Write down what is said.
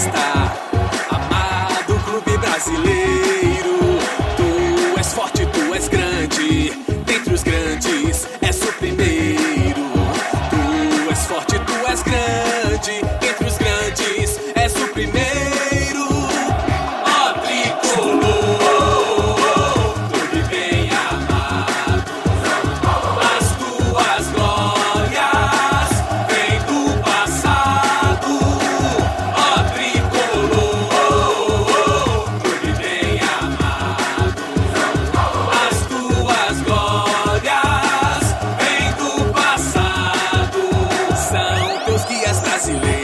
festa, amado clube brasileiro. Tu és forte, tu és grande, dentre os grandes és o primeiro. Tu és forte, tu és grande, dentre os grandes és o primeiro. Ó tricolor, clube bem amado, as tuas glórias vêm do passado. Ó tricolor, clube bem amado, as tuas glórias vêm do passado. São teus guias brasileiros,